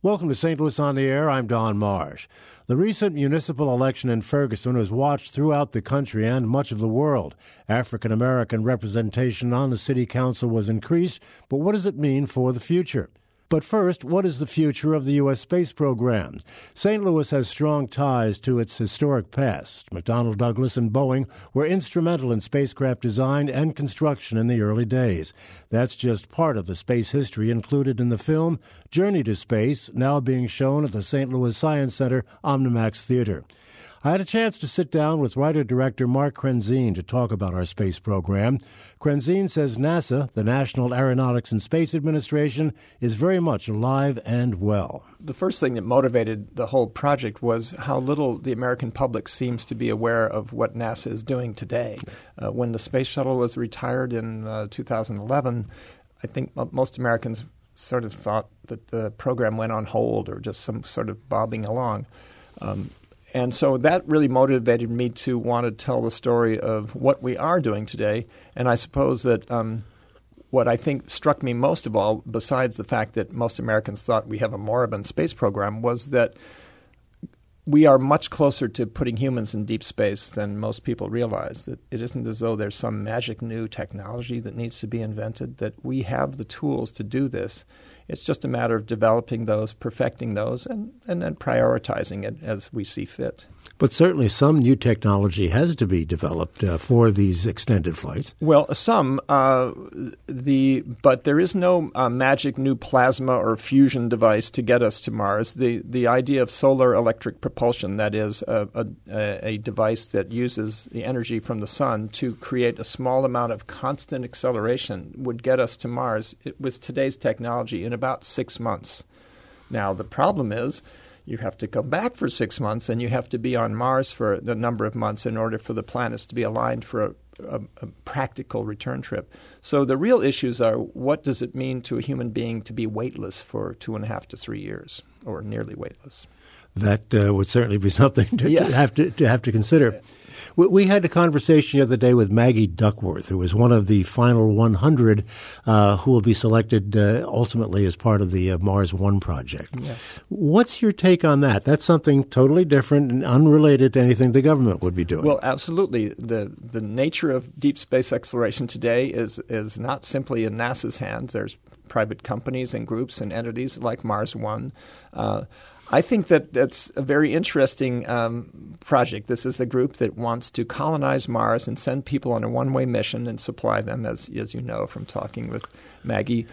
Welcome to St. Louis on the Air. I'm Don Marsh. The recent municipal election in Ferguson was watched throughout the country and much of the world. African-American representation on the city council was increased, but what does it mean for the future? But first, what is the future of the U.S. space program? St. Louis has strong ties to its historic past. McDonnell Douglas and Boeing were instrumental in spacecraft design and construction in the early days. That's just part of the space history included in the film Journey to Space, now being shown at the St. Louis Science Center Omnimax Theater. I had a chance to sit down with writer-director Mark Krenzien to talk about our space program. Krenzien says NASA, the National Aeronautics and Space Administration, is very much alive and well. The first thing that motivated the whole project was how little the American public seems to be aware of what NASA is doing today. When the space shuttle was retired in 2011, I think most Americans sort of thought that the program went on hold or just some sort of bobbing along. And so that really motivated me to want to tell the story of what we are doing today. And I suppose that what I think struck me most of all, besides the fact that most Americans thought we have a moribund space program, was that we are much closer to putting humans in deep space than most people realize. That it isn't as though there's some magic new technology that needs to be invented, that we have the tools to do this. It's just a matter of developing those, perfecting those, and then prioritizing it as we see fit. But certainly some new technology has to be developed for these extended flights. Well, some, but there is no magic new plasma or fusion device to get us to Mars. The idea of solar electric propulsion, that is a device that uses the energy from the sun to create a small amount of constant acceleration, would get us to Mars with today's technology in about 6 months. Now, the problem is you have to come back for 6 months, and you have to be on Mars for a number of months in order for the planets to be aligned for a practical return trip. So the real issues are, what does it mean to a human being to be weightless for 2.5 to 3 years, or nearly weightless? That would certainly be something to Yes. have to consider. We had a conversation the other day with Maggie Duckworth, who is one of the final 100 who will be selected ultimately as part of the Mars One project. Yes. What's your take on that? That's something totally different and unrelated to anything the government would be doing. Well, absolutely. The nature of deep space exploration today is not simply in NASA's hands. There's private companies and groups and entities like Mars One. I think that's a very interesting project. This is a group that wants to colonize Mars and send people on a one-way mission and supply them, as you know from talking with Maggie.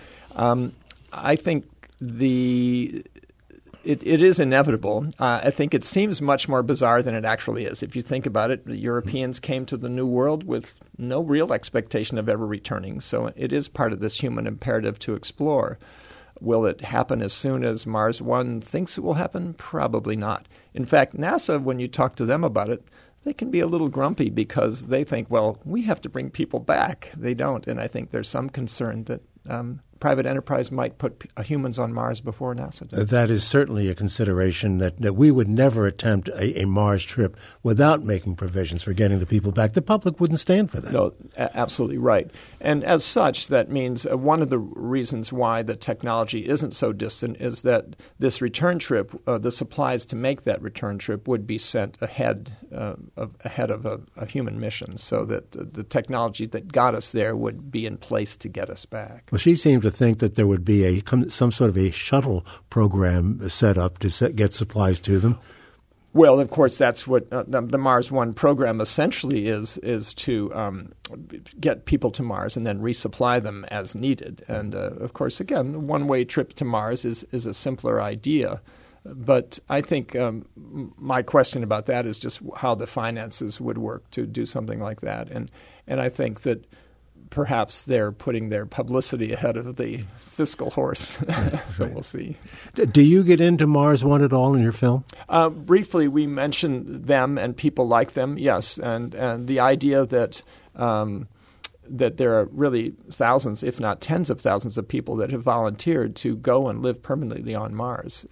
I think it is inevitable. I think it seems much more bizarre than it actually is. If you think about it, the Europeans came to the New World with no real expectation of ever returning. So it is part of this human imperative to explore. Will it happen as soon as Mars One thinks it will happen? Probably not. In fact, NASA, when you talk to them about it, they can be a little grumpy because they think, well, we have to bring people back. They don't. And I think there's some concern that private enterprise might put humans on Mars before NASA does. That is certainly a consideration that we would never attempt a Mars trip without making provisions for getting the people back. The public wouldn't stand for that. No, absolutely right. And as such, that means one of the reasons why the technology isn't so distant is that this return trip, the supplies to make that return trip would be sent ahead of a human mission, so that the technology that got us there would be in place to get us back. Well, she seemed to think that there would be some sort of a shuttle program set up to get supplies to them. Well, of course, that's what the Mars One program essentially is to get people to Mars and then resupply them as needed. And, of course, again, a one-way trip to Mars is a simpler idea. But I think my question about that is just how the finances would work to do something like that. And I think that perhaps they're putting their publicity ahead of the fiscal horse. So we'll see. Do you get into Mars One at all in your film? Briefly, we mention them and people like them, yes. And the idea that there are really thousands, if not tens of thousands of people that have volunteered to go and live permanently on Mars.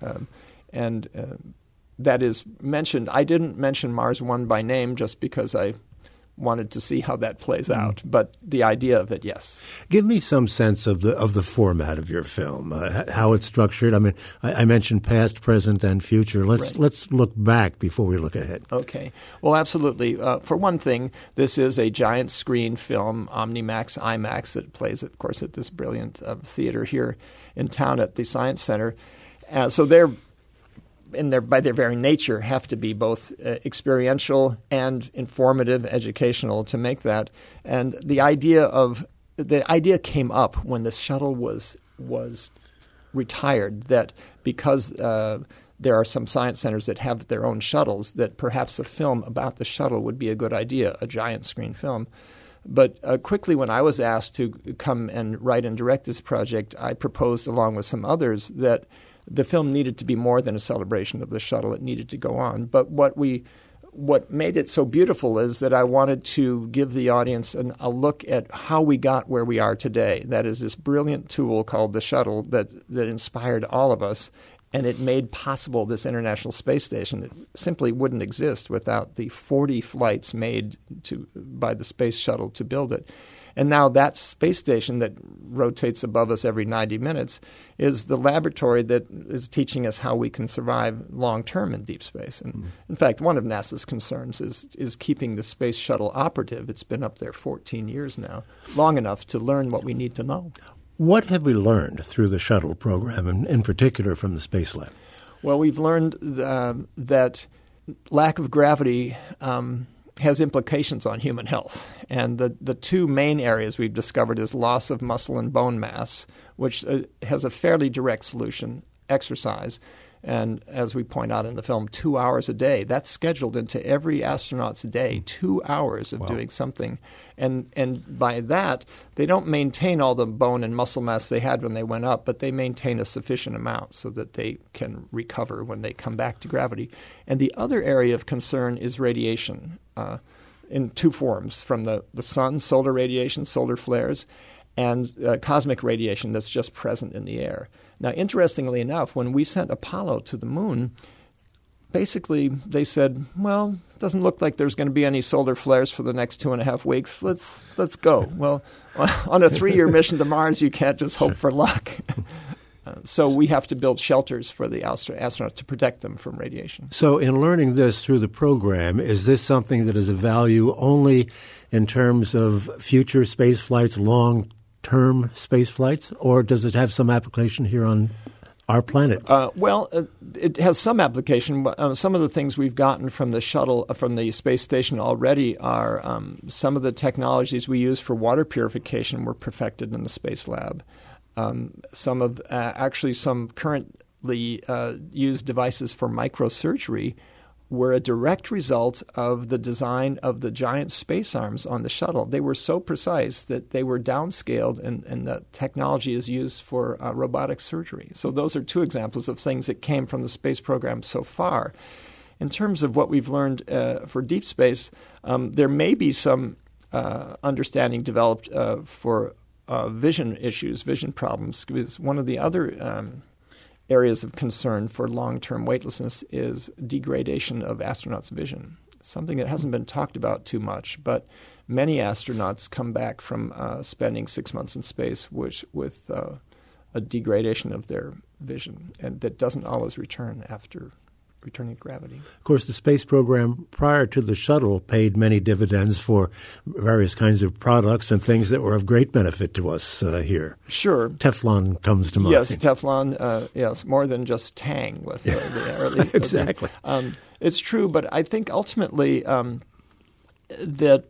And that is mentioned. I didn't mention Mars One by name just because I wanted to see how that plays out. But the idea of it, yes. Give me some sense of the format of your film, how it's structured. I mean, I mentioned past, present, and future. Let's look back before we look ahead. Okay. Well, absolutely. For one thing, this is a giant screen film, OmniMax, IMAX, that plays, of course, at this brilliant theater here in town at the Science Center. So they're by their very nature, have to be both experiential and informative, educational to make that. And the idea came up when the shuttle was retired, that because there are some science centers that have their own shuttles, that perhaps a film about the shuttle would be a good idea, a giant screen film. But quickly, when I was asked to come and write and direct this project, I proposed, along with some others, that the film needed to be more than a celebration of the shuttle. It needed to go on. But what made it so beautiful is that I wanted to give the audience a look at how we got where we are today. That is this brilliant tool called the shuttle that inspired all of us, and it made possible this International Space Station. It simply wouldn't exist without the 40 flights made by the space shuttle to build it. And now that space station that rotates above us every 90 minutes is the laboratory that is teaching us how we can survive long-term in deep space. And in fact, one of NASA's concerns is keeping the space shuttle operative. It's been up there 14 years now, long enough to learn what we need to know. What have we learned through the shuttle program, and in particular from the Space Lab? Well, we've learned that lack of gravity has implications on human health. And the two main areas we've discovered is loss of muscle and bone mass, which has a fairly direct solution, exercise. And as we point out in the film, 2 hours a day. That's scheduled into every astronaut's day, 2 hours of doing something. And by that, they don't maintain all the bone and muscle mass they had when they went up, but they maintain a sufficient amount so that they can recover when they come back to gravity. And the other area of concern is radiation in two forms, from the sun, solar radiation, solar flares, and cosmic radiation that's just present in the air. Now, interestingly enough, when we sent Apollo to the moon, basically they said, well, it doesn't look like there's going to be any solar flares for the next 2.5 weeks. Let's go. Well, on a 3-year mission to Mars, you can't just hope for luck. So we have to build shelters for the astronauts to protect them from radiation. So in learning this through the program, is this something that is of value only in terms of future space flights, long-term space flights, or does it have some application here on our planet? It has some application. Some of the things we've gotten from the shuttle, from the space station already are some of the technologies we use for water purification were perfected in the Space Lab. Some currently used devices for microsurgery were a direct result of the design of the giant space arms on the shuttle. They were so precise that they were downscaled, and the technology is used for robotic surgery. So those are two examples of things that came from the space program so far. In terms of what we've learned for deep space, there may be some understanding developed for vision issues, vision problems, because one of the other areas of concern for long-term weightlessness is degradation of astronauts' vision, something that hasn't been talked about too much, but many astronauts come back from spending 6 months in space with a degradation of their vision, and that doesn't always return after returning to gravity. Of course, the space program prior to the shuttle paid many dividends for various kinds of products and things that were of great benefit to us here. Sure. Teflon comes to mind. Yes, Teflon, yes, more than just Tang with the early. Exactly. It's true, but I think ultimately that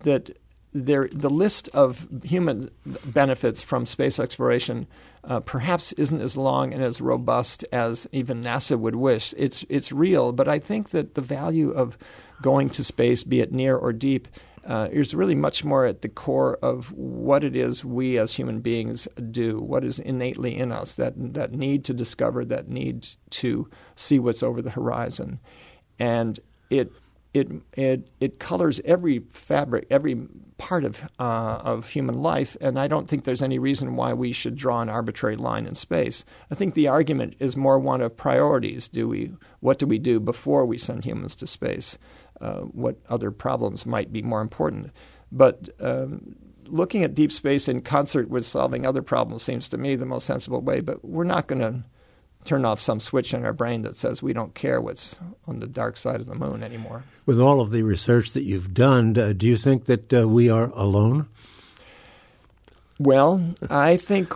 the list of human benefits from space exploration perhaps isn't as long and as robust as even NASA would wish. It's real, but I think that the value of going to space, be it near or deep, is really much more at the core of what it is we as human beings do, what is innately in us, that need to discover, that need to see what's over the horizon. And it colors every fabric, every part of human life, and I don't think there's any reason why we should draw an arbitrary line in space. I think the argument is more one of priorities. What do we do before we send humans to space? what other problems might be more important. But looking at deep space in concert with solving other problems seems to me the most sensible way. But we're not going to turn off some switch in our brain that says we don't care what's on the dark side of the moon anymore. With all of the research that you've done, do you think that we are alone? Well, I think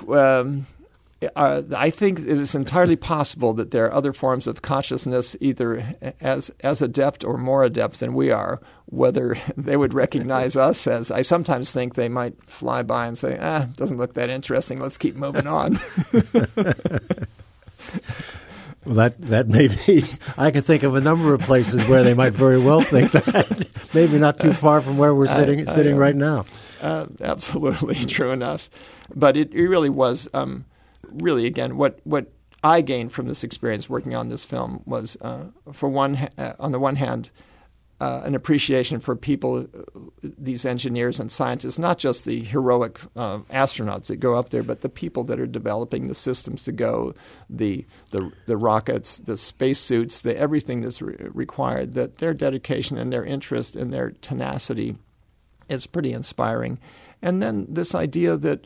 it is entirely possible that there are other forms of consciousness, either as adept or more adept than we are. Whether they would recognize us as, I sometimes think they might fly by and say, doesn't look that interesting, let's keep moving on. Well, that may be. I can think of a number of places where they might very well think that. Maybe not too far from where we're sitting right now. Absolutely true enough. But it really was, really, again, what I gained from this experience working on this film was, on the one hand, an appreciation for people, these engineers and scientists, not just the heroic astronauts that go up there, but the people that are developing the systems to go, the rockets, the spacesuits, everything that's required, that their dedication and their interest and their tenacity is pretty inspiring. And then this idea that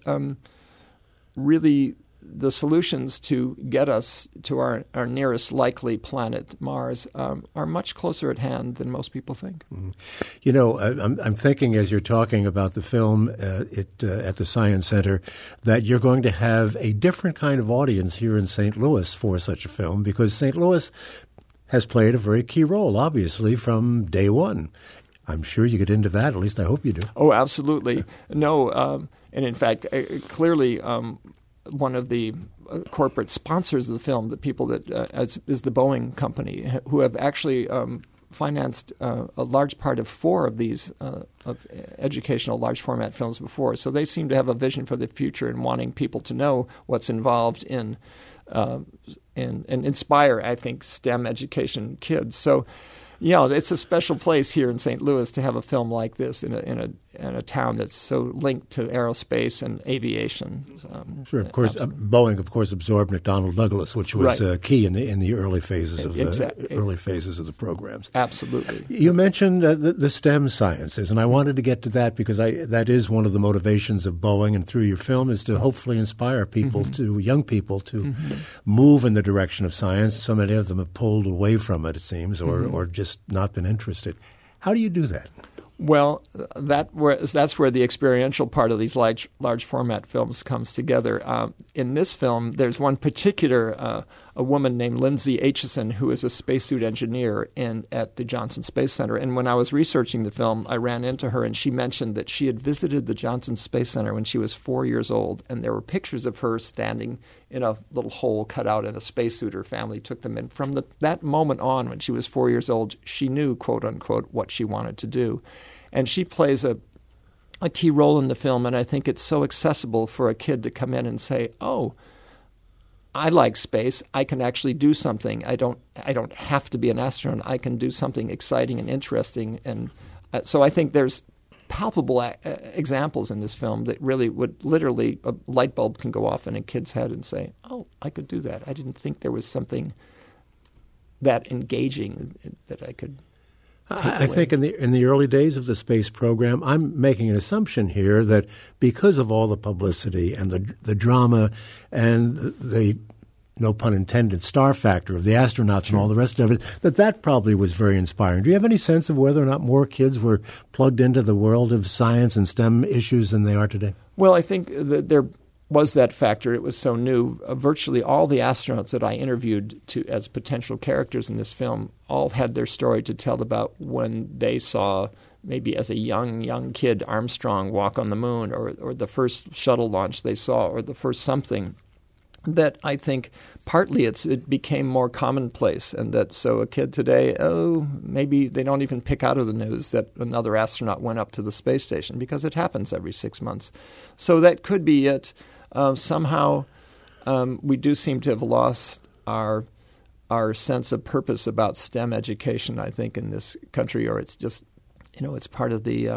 really the solutions to get us to our nearest likely planet, Mars, are much closer at hand than most people think. Mm-hmm. You know, I'm thinking as you're talking about the film at the Science Center that you're going to have a different kind of audience here in St. Louis for such a film, because St. Louis has played a very key role, obviously, from day one. I'm sure you get into that. At least I hope you do. Oh, absolutely. No, and in fact, clearly one of the corporate sponsors of the film, the people that is the Boeing company, who have actually financed a large part of 4 of these of educational large format films before. So they seem to have a vision for the future and wanting people to know what's involved in and inspire, I think, STEM education kids. So, it's a special place here in St. Louis to have a film like this in a town that's so linked to aerospace and aviation. Sure, of course. Boeing, of course, absorbed McDonnell Douglas, which was key in the early phases of the programs. Absolutely. You mentioned the STEM sciences, and I wanted to get to that because that is one of the motivations of Boeing, and through your film is to hopefully inspire people, young people, to move in the direction of science. So many of them have pulled away from it seems, or just not been interested. How do you do that? Well, that's where the experiential part of these large format films comes together. In this film, there's one particular a woman named Lindsay Aitchison, who is a spacesuit engineer at the Johnson Space Center. And when I was researching the film, I ran into her, and she mentioned that she had visited the Johnson Space Center when she was 4 years old, and there were pictures of her standing in a little hole cut out in a spacesuit. Her family took them in. From that moment on, when she was 4 years old, she knew, quote unquote, what she wanted to do. And she plays a key role in the film, and I think it's so accessible for a kid to come in and say, oh, I like space. I can actually do something. I don't have to be an astronaut. I can do something exciting and interesting. And so I think there's palpable examples in this film that really would literally, a light bulb can go off in a kid's head and say, oh, I could do that. I didn't think there was something that engaging that I could I think in the early days of the space program, I'm making an assumption here that because of all the publicity and the drama and the no pun intended, star factor of the astronauts and all the rest of it, that probably was very inspiring. Do you have any sense of whether or not more kids were plugged into the world of science and STEM issues than they are today? Well, I think that there was that factor. It was so new. Virtually all the astronauts that I interviewed as potential characters in this film all had their story to tell about when they saw, maybe as a young kid, Armstrong walk on the moon, or the first shuttle launch they saw, or the first something. That I think partly it became more commonplace, and that so a kid today, maybe they don't even pick out of the news that another astronaut went up to the space station, because it happens every 6 months. So that could be it. Somehow we do seem to have lost our sense of purpose about STEM education, I think, in this country, or it's just, it's part of the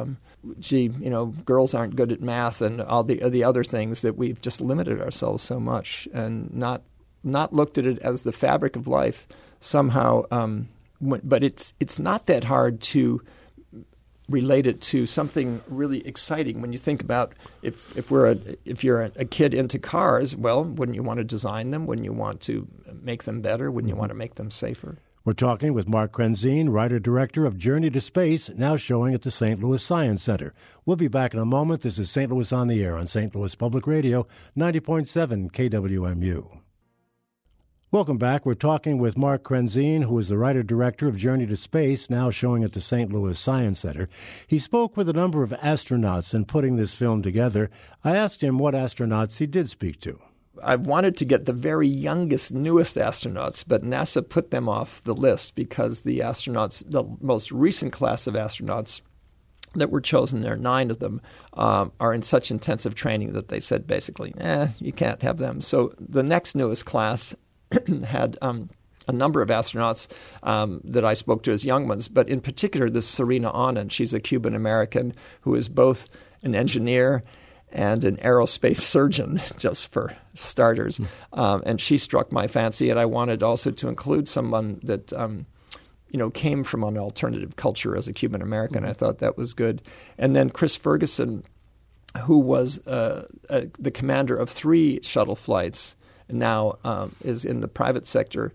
girls aren't good at math and all the other things, that we've just limited ourselves so much and not looked at it as the fabric of life. Somehow but it's not that hard to relate it to something really exciting. When you think about if you're a kid into cars, well, wouldn't you want to design them? Wouldn't you want to make them better? Wouldn't you want to make them safer? We're talking with Mark Krenzien, writer-director of Journey to Space, now showing at the St. Louis Science Center. We'll be back in a moment. This is St. Louis on the Air on St. Louis Public Radio, 90.7 KWMU. Welcome back. We're talking with Mark Krenzien, who is the writer-director of Journey to Space, now showing at the St. Louis Science Center. He spoke with a number of astronauts in putting this film together. I asked him what astronauts he did speak to. I wanted to get the very youngest, newest astronauts, but NASA put them off the list because the most recent class of astronauts that were chosen, there are 9 of them, are in such intensive training that they said basically, you can't have them. So the next newest class had a number of astronauts that I spoke to as young ones, but in particular this Serena Auñón. She's a Cuban-American who is both an engineer and an aerospace surgeon, just for starters. And she struck my fancy, and I wanted also to include someone that came from an alternative culture as a Cuban-American. I thought that was good. And then Chris Ferguson, who was the commander of 3 shuttle flights, now is in the private sector,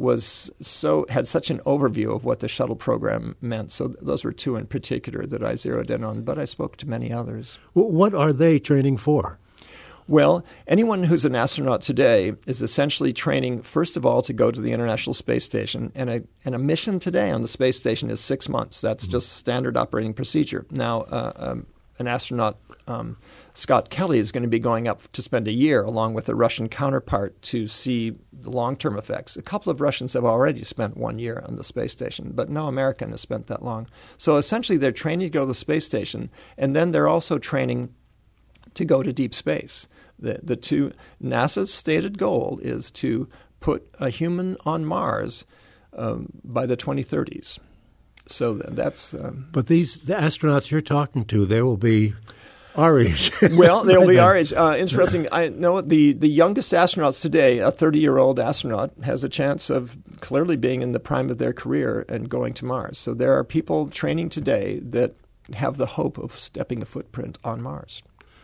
had such an overview of what the shuttle program meant. So those were 2 in particular that I zeroed in on, but I spoke to many others. What are they training for? Well, anyone who's an astronaut today is essentially training, first of all, to go to the International Space Station. And a mission today on the space station is 6 months. That's just standard operating procedure. Now, an astronaut, Scott Kelly, is going to be going up to spend a year along with a Russian counterpart to see the long-term effects. A couple of Russians have already spent 1 year on the space station, but no American has spent that long. So essentially they're training to go to the space station, and then they're also training to go to deep space. NASA's stated goal is to put a human on Mars by the 2030s. So that's... But the astronauts you're talking to, they will be our age. Well, they'll be our age. Interesting. I know the youngest astronauts today, a 30-year-old astronaut, has a chance of clearly being in the prime of their career and going to Mars. So there are people training today that have the hope of stepping a footprint on Mars.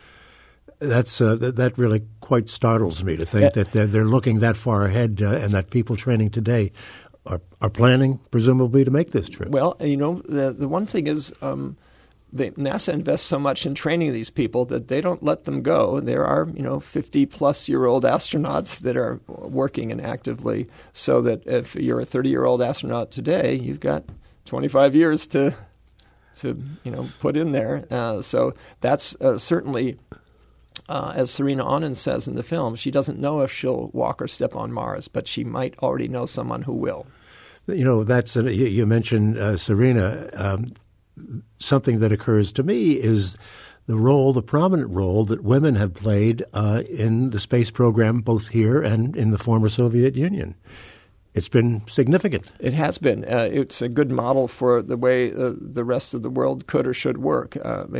That really quite startles me to think that they're looking that far ahead and that people training today are planning, presumably, to make this trip. Well, the one thing is NASA invests so much in training these people that they don't let them go. There are, 50-plus-year-old astronauts that are working and actively, so that if you're a 30-year-old astronaut today, you've got 25 years to put in there. So that's certainly... as Serena Auñón says in the film, she doesn't know if she'll walk or step on Mars, but she might already know someone who will. You mentioned Serena. Something that occurs to me is the prominent role that women have played in the space program, both here and in the former Soviet Union. It's been significant. It has been. It's a good model for the way the rest of the world could or should work.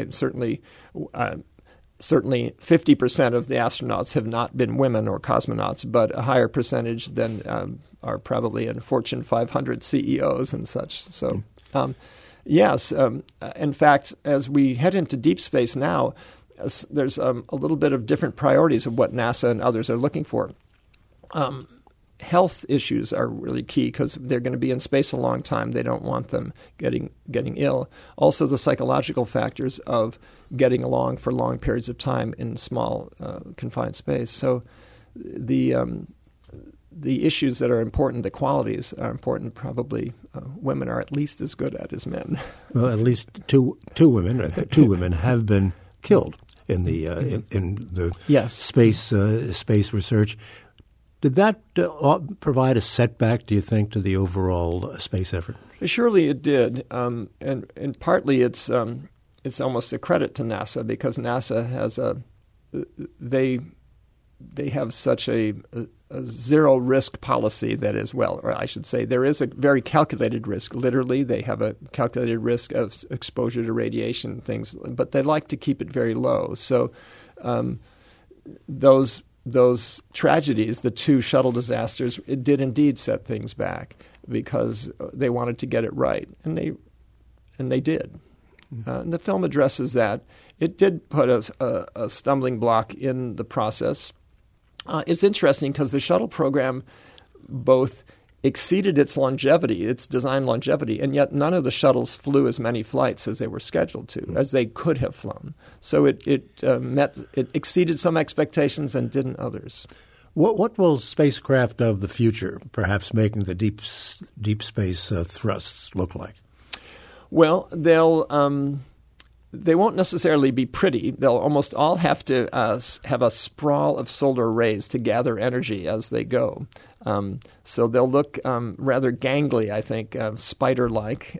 Certainly 50% of the astronauts have not been women or cosmonauts, but a higher percentage than are probably in Fortune 500 CEOs and such. So, yes. In fact, as we head into deep space now, there's a little bit of different priorities of what NASA and others are looking for. Health issues are really key because they're going to be in space a long time. They don't want them getting ill. Also, the psychological factors of getting along for long periods of time in small, confined space. So the issues that are important, the qualities are important, probably women are at least as good at as men. Well, at least two women have been killed in the yes. space research. Did that provide a setback, do you think, to the overall space effort? Surely it did, and partly it's almost a credit to NASA because NASA has they have such a zero risk policy that is, or I should say, there is a very calculated risk. Literally, they have a calculated risk of exposure to radiation and things, but they like to keep it very low. So those those tragedies, the two shuttle disasters, it did indeed set things back because they wanted to get it right, and they did. And the film addresses that. It did put a stumbling block in the process. It's interesting because the shuttle program both exceeded its longevity, its design longevity, and yet none of the shuttles flew as many flights as they were scheduled to, as they could have flown. So it exceeded some expectations and didn't others. What will spacecraft of the future, perhaps making the deep space thrusts, look like? Well, they won't necessarily be pretty. They'll almost all have to have a sprawl of solar arrays to gather energy as they go. So they'll look rather gangly, I think, spider-like.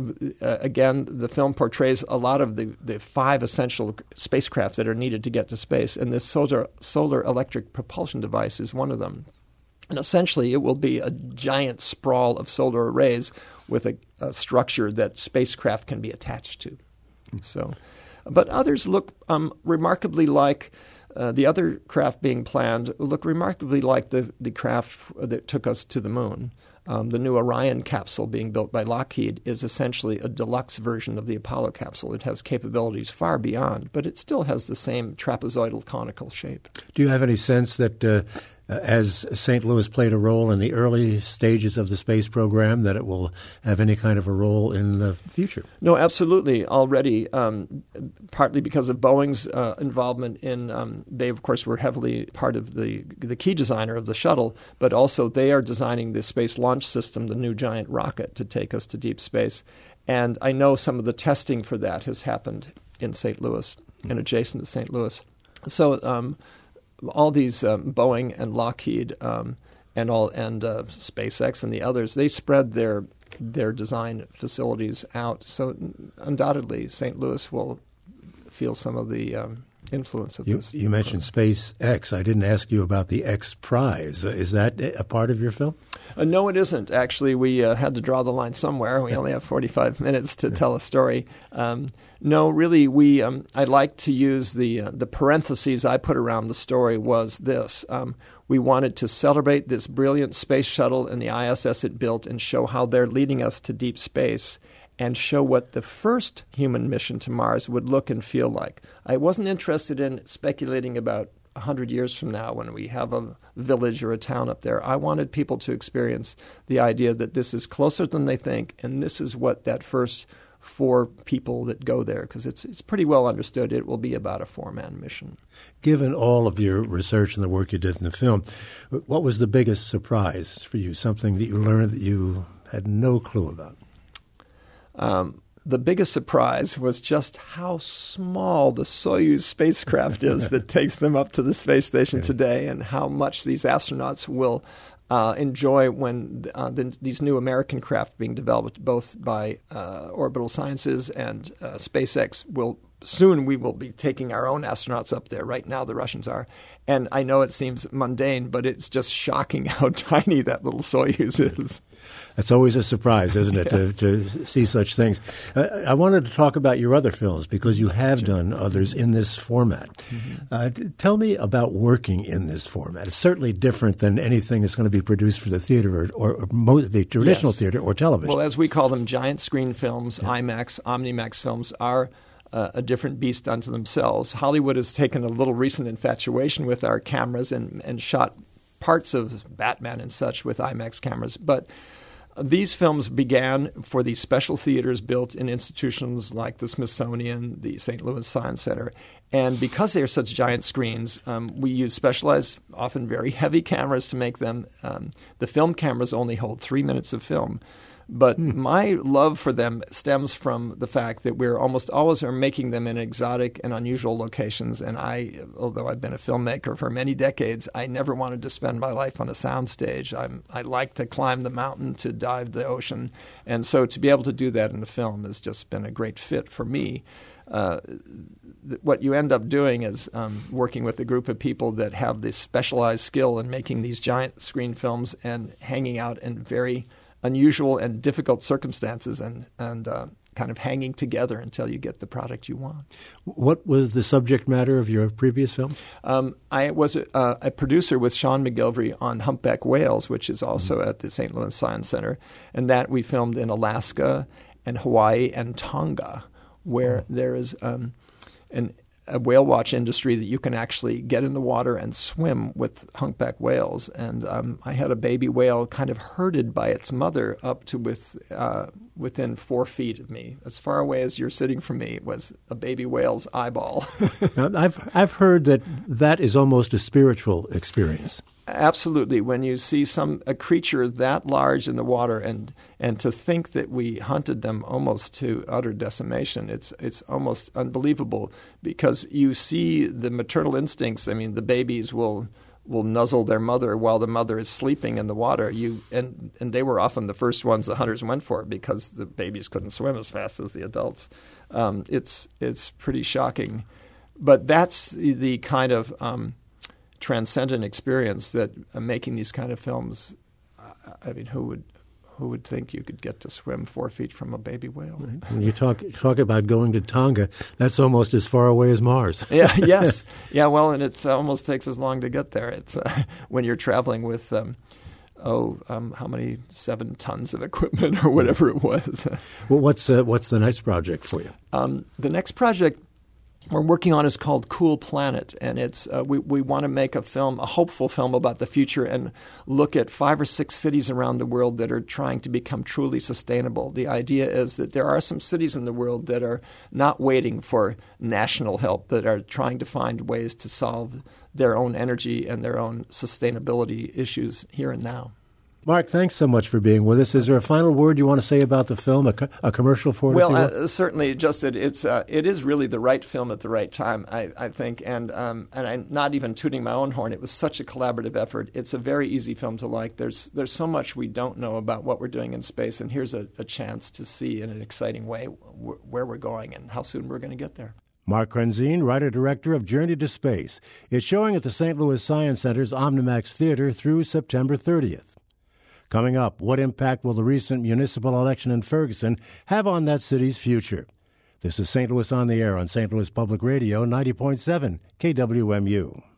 Again, the film portrays a lot of the 5 essential spacecraft that are needed to get to space, and this solar electric propulsion device is one of them. And essentially, it will be a giant sprawl of solar arrays with a structure that spacecraft can be attached to. So, but others look remarkably like the other craft being planned. Look remarkably like the craft that took us to the moon. The new Orion capsule being built by Lockheed is essentially a deluxe version of the Apollo capsule. It has capabilities far beyond, but it still has the same trapezoidal conical shape. Do you have any sense that as St. Louis played a role in the early stages of the space program, that it will have any kind of a role in the future? No, absolutely. Already, partly because of Boeing's involvement in, they of course were heavily part of the key designer of the shuttle, but also they are designing the Space Launch System, the new giant rocket to take us to deep space. And I know some of the testing for that has happened in St. Louis and adjacent to St. Louis. So all these Boeing and Lockheed and SpaceX and the others, they spread their design facilities out. So undoubtedly, St. Louis will feel some of the influence of this. You mentioned SpaceX. I didn't ask you about the X Prize. Is that a part of your film? No, it isn't. Actually, we had to draw the line somewhere. We only have 45 minutes to tell a story. No, really, I like to use the parentheses I put around the story was this. We wanted to celebrate this brilliant space shuttle and the ISS it built and show how they're leading us to deep space and show what the first human mission to Mars would look and feel like. I wasn't interested in speculating about 100 years from now when we have a village or a town up there. I wanted people to experience the idea that this is closer than they think, and this is what that first 4 people that go there, because it's pretty well understood it will be about a 4-man mission. Given all of your research and the work you did in the film, what was the biggest surprise for you, something that you learned that you had no clue about? The biggest surprise was just how small the Soyuz spacecraft is that takes them up to the space station today, and how much these astronauts will enjoy when these new American craft being developed both by Orbital Sciences and SpaceX we will be taking our own astronauts up there. Right now the Russians are. And I know it seems mundane, but it's just shocking how tiny that little Soyuz is. That's always a surprise, isn't it, to see such things. I wanted to talk about your other films because you have done others in this format. Mm-hmm. Tell me about working in this format. It's certainly different than anything that's going to be produced for the theater or the traditional theater or television. Well, as we call them, giant screen films, IMAX, OmniMax films are a different beast unto themselves. Hollywood has taken a little recent infatuation with our cameras and shot parts of Batman and such with IMAX cameras. But these films began for these special theaters built in institutions like the Smithsonian, the St. Louis Science Center. And because they are such giant screens, we use specialized, often very heavy cameras to make them. The film cameras only hold 3 minutes of film. But my love for them stems from the fact that we're almost always are making them in exotic and unusual locations. And although I've been a filmmaker for many decades, I never wanted to spend my life on a soundstage. I like to climb the mountain, to dive the ocean. And so to be able to do that in a film has just been a great fit for me. What you end up doing is working with a group of people that have this specialized skill in making these giant screen films and hanging out in very unusual and difficult circumstances and kind of hanging together until you get the product you want. What was the subject matter of your previous film? I was a producer with Sean McGilvery on Humpback Whales, which is also at the St. Louis Science Center, and that we filmed in Alaska and Hawaii and Tonga, where there is a whale watch industry that you can actually get in the water and swim with humpback whales. And I had a baby whale kind of herded by its mother up to within 4 feet of me. As far away as you're sitting from me was a baby whale's eyeball. Now, I've heard that is almost a spiritual experience. Absolutely. When you see a creature that large in the water, and to think that we hunted them almost to utter decimation, it's almost unbelievable, because you see the maternal instincts. I mean, the babies will nuzzle their mother while the mother is sleeping in the water. And they were often the first ones the hunters went for, because the babies couldn't swim as fast as the adults. It's pretty shocking, but that's the kind of transcendent experience that making these kind of films. I mean, who would think you could get to swim 4 feet from a baby whale? When you talk about going to Tonga, that's almost as far away as Mars. Yeah. Yes. Yeah. Well, and it almost takes as long to get there. It's when you're traveling with how many 7 tons of equipment or whatever it was. Well, what's the next project for you? The next project we're working on is called Cool Planet, and it's we want to make a hopeful film about the future, and look at 5 or 6 cities around the world that are trying to become truly sustainable. The idea is that there are some cities in the world that are not waiting for national help, but are trying to find ways to solve their own energy and their own sustainability issues here and now. Mark, thanks so much for being with us. Is there a final word you want to say about the film, a commercial for it? Well, certainly, just that it is really the right film at the right time, I think. And I'm not even tooting my own horn. It was such a collaborative effort. It's a very easy film to like. There's so much we don't know about what we're doing in space, and here's a chance to see in an exciting way where we're going and how soon we're going to get there. Mark Krenzien, writer-director of Journey to Space. It's showing at the St. Louis Science Center's Omnimax Theater through September 30th. Coming up, what impact will the recent municipal election in Ferguson have on that city's future? This is St. Louis on the Air on St. Louis Public Radio, 90.7 KWMU.